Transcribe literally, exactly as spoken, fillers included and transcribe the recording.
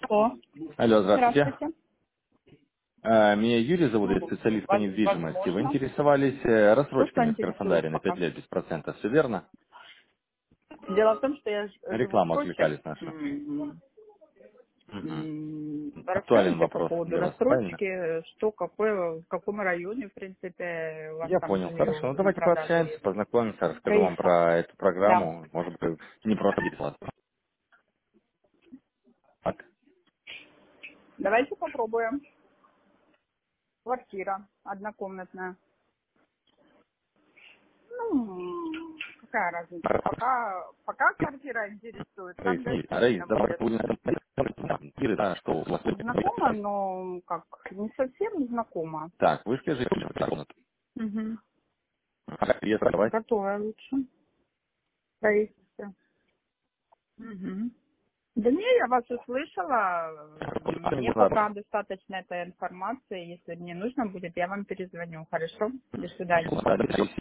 О, Алло, здравствуйте. здравствуйте. Э, Меня Юрий зовут, я Ну, специалист по воз- недвижимости. Вы возможно. интересовались э, То, что рассрочками в интересует Краснодаре на пять пока. лет без процентов, все верно? Дело в том, что я ж- живу в Рекламу Сочи. отвлекались наша. М, Мгм. м, Актуален Расскажите по вопрос поводу для вас, правильно? рассрочки, что, какое, в каком районе, в принципе, у вас Я там понял. Хорошо. жилье Ну на давайте продажу пообщаемся, есть. познакомимся, расскажу вам Раиса. про эту Да. программу. Может быть, не просто будет классно. Так. Давайте попробуем. Квартира однокомнатная. Ну, какая разница? Пока, пока квартира интересует, Раис, там не- дальше Раис, видно давайте будет. будем да, что у вас Знакома, но как не совсем знакома. Так, вы скажите, комнату. Угу. Как ее продавать? Готовая лучше. Правительство. Угу. Да не, я вас услышала. Мне пока достаточно этой информации. Если мне нужно будет, я вам перезвоню. Хорошо? До свидания.